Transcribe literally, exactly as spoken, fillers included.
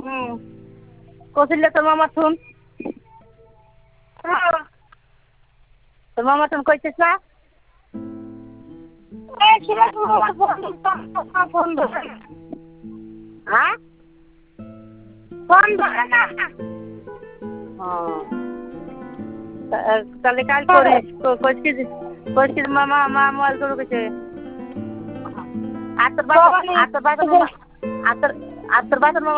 হুম কৌশল্যা তোর মামা শুন তোর মামা শুন কইছিস না হ্যাঁ ফোন ধরে না ও তাহলে কাল করিস কইছিস কইছিস মামা মা মোবাইল করে কইছে আর তোর বাবা আর তোর বাবার মামা আর তোর আর তোর বাবার মামা